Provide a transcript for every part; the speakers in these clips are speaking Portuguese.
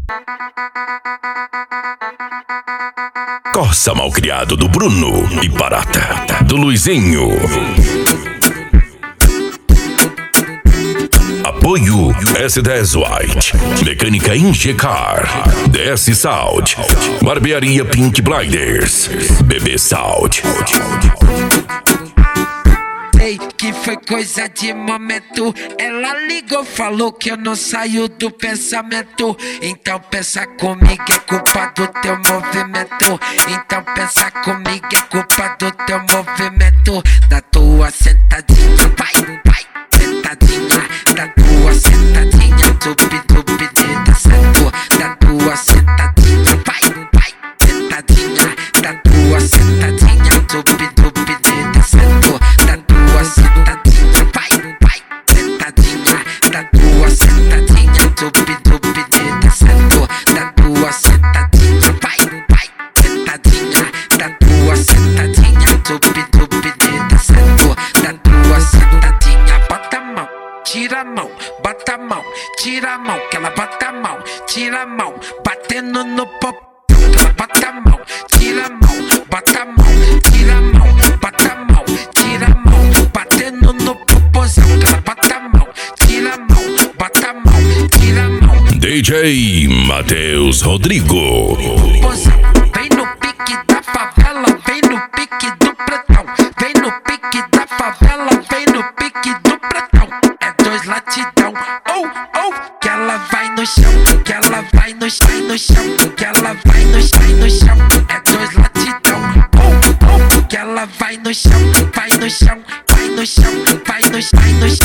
Corsa Malcriado do Bruno e Barata do Luizinho. Apoio S10 White, Mecânica Inchecar, DS Sound, Barbearia Pink Blinders, BB Sound. Sei que foi coisa de momento. Ela ligou, falou que eu não saio do pensamento. Então pensa comigo, é culpa do teu movimento. Então pensa comigo, é culpa do teu movimento. Da tua sentadinha, vai, vai, sentadinha. Da tua sentadinha, tupi, tupi, descendo. Da tua sentadinha, vai, vai, sentadinha. Da tua sentadinha, tupi, tupi, descendo. Da tua sentadinha, vai, vai, sentadinha. Da tua sentadinha, tupi, tupi, descendo. Da tua sentadinha, vai, vai, sentadinha. Da tua sentadinha, tupi, tupi, descendo. Da tua sentadinha, bota a mão, tira a mão, bota a mão, tira a mão, que ela bota a mão, tira a mão, batendo no popô. Bota a mão, tira a mão, bota a mão, tira a mão, bota a mão, tira a mão, batendo no popozão. Bota a mão, tira a mão, bota a mão, tira a mão. DJ Matheus Rodrigo. Popozão, vem no pique da favela, vem no pique do pretão. Vem no pique da favela, vem no pique do pretão. É dois latidão, que ela vai no chão, que ela vai no chão, que ela vai no chão, é dois latidão, que ela vai no chão, vai no chão, vai no chão, vai no chão,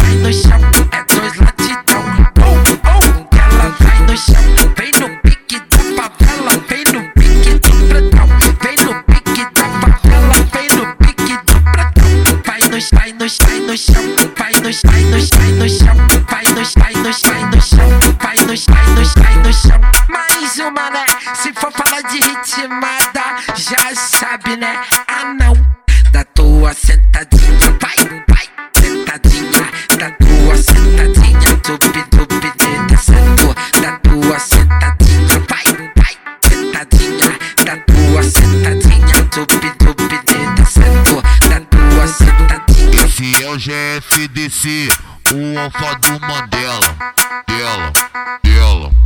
é dois latidão, que ela vai no chão, vem no pique da favela, vem no pique do pretão, vem no pique da favela, vem no pique do pretão, vai no chão, vai no chão, vai no chão, vai no chão, vai no chão, vai no chão. Mais uma, né? Se for falar de ritmada, já sabe, né? Ah, não. Da tua sentadinha, vai, vai, sentadinha. Da tua sentadinha, tupi, tupi, descendo. Da tua sentadinha, vai, vai, sentadinha. Da tua sentadinha, tupi, tupi, descendo. Da tua sentadinha. Esse é o GFDC, o alfa do Mandela. Dela.